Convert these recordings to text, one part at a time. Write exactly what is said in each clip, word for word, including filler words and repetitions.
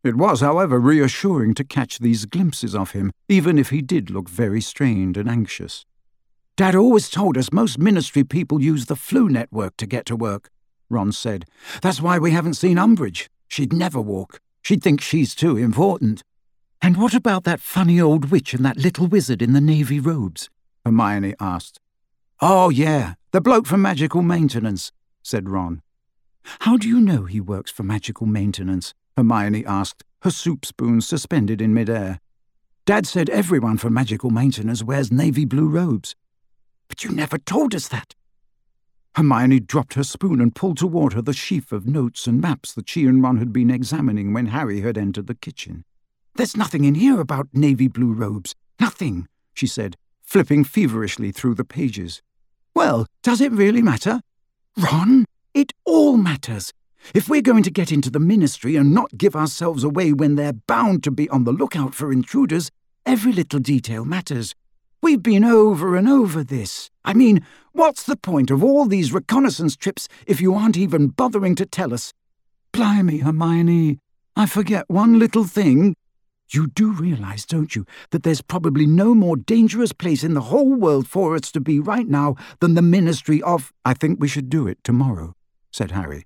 It was, however, reassuring to catch these glimpses of him, even if he did look very strained and anxious. "Dad always told us most ministry people use the flu network to get to work," Ron said. "That's why we haven't seen Umbridge. She'd never walk. She'd think she's too important." "And what about that funny old witch and that little wizard in the navy robes?" Hermione asked. "Oh, yeah, the bloke from Magical Maintenance," said Ron. "How do you know he works for Magical Maintenance?" Hermione asked, her soup spoon suspended in midair. "Dad said everyone from Magical Maintenance wears navy blue robes." "But you never told us that." Hermione dropped her spoon and pulled toward her the sheaf of notes and maps that she and Ron had been examining when Harry had entered the kitchen. "There's nothing in here about navy blue robes. Nothing," she said, flipping feverishly through the pages. "Well, does it really matter?" "Ron, it all matters. If we're going to get into the ministry and not give ourselves away when they're bound to be on the lookout for intruders, every little detail matters. We've been over and over this. I mean, what's the point of all these reconnaissance trips if you aren't even bothering to tell us?" "Blimey, Hermione, I forget one little thing. You do realize, don't you, that there's probably no more dangerous place in the whole world for us to be right now than the ministry of—" "I think we should do it tomorrow," said Harry.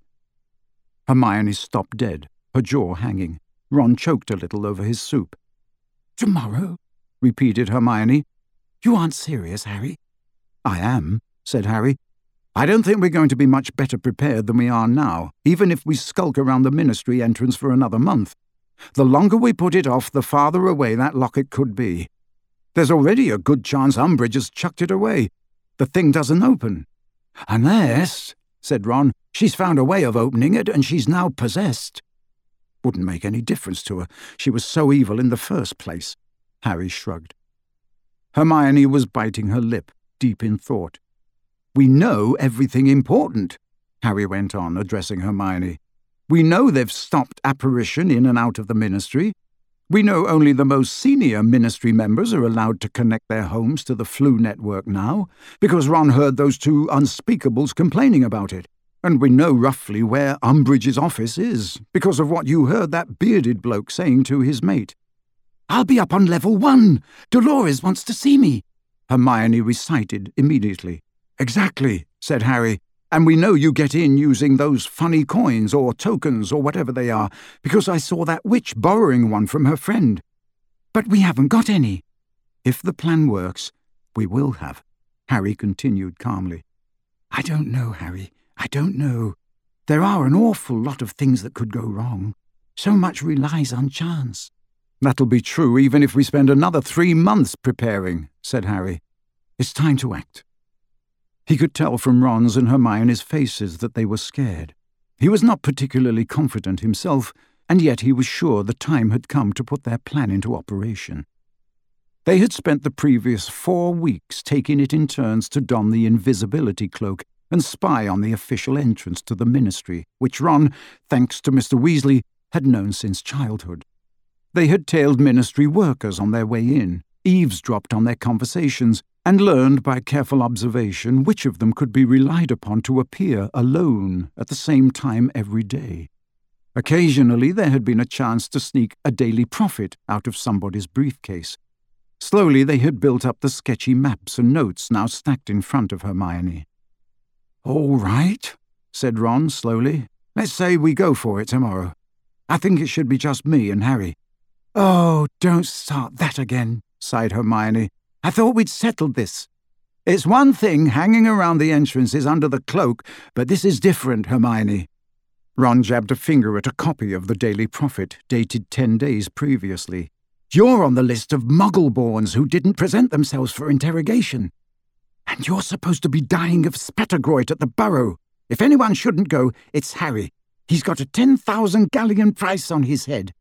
Hermione stopped dead, her jaw hanging. Ron choked a little over his soup. "Tomorrow?" repeated Hermione. "You aren't serious, Harry?" "I am," said Harry. "I don't think we're going to be much better prepared than we are now, even if we skulk around the ministry entrance for another month. The longer we put it off, the farther away that locket could be. There's already a good chance Umbridge has chucked it away. The thing doesn't open." "Unless," said Ron, "she's found a way of opening it and she's now possessed." "Wouldn't make any difference to her. She was so evil in the first place." Harry shrugged. Hermione was biting her lip, deep in thought. "We know everything important," Harry went on, addressing Hermione. "We know they've stopped apparition in and out of the ministry. We know only the most senior ministry members are allowed to connect their homes to the flu network now, because Ron heard those two unspeakables complaining about it. And we know roughly where Umbridge's office is, because of what you heard that bearded bloke saying to his mate." "I'll be up on level one. Dolores wants to see me," Hermione recited immediately. "Exactly," said Harry. "And we know you get in using those funny coins or tokens or whatever they are, because I saw that witch borrowing one from her friend." "But we haven't got any." "If the plan works, we will have," Harry continued calmly. "I don't know, Harry. I don't know. There are an awful lot of things that could go wrong. So much relies on chance." "That'll be true even if we spend another three months preparing," said Harry. "It's time to act." He could tell from Ron's and Hermione's faces that they were scared. He was not particularly confident himself, and yet he was sure the time had come to put their plan into operation. They had spent the previous four weeks taking it in turns to don the invisibility cloak and spy on the official entrance to the ministry, which Ron, thanks to Mister Weasley, had known since childhood. They had tailed ministry workers on their way in, eavesdropped on their conversations, and learned by careful observation which of them could be relied upon to appear alone at the same time every day. Occasionally there had been a chance to sneak a daily profit out of somebody's briefcase. Slowly they had built up the sketchy maps and notes now stacked in front of Hermione. "All right," said Ron slowly. "Let's say we go for it tomorrow. I think it should be just me and Harry." "Oh, don't start that again," sighed Hermione. "I thought we'd settled this." "It's one thing hanging around the entrances under the cloak, but this is different, Hermione." Ron jabbed a finger at a copy of the Daily Prophet, dated ten days previously. "You're on the list of Muggleborns who didn't present themselves for interrogation. And you're supposed to be dying of spattergroit at the Burrow. If anyone shouldn't go, it's Harry. He's got a ten thousand galleon price on his head."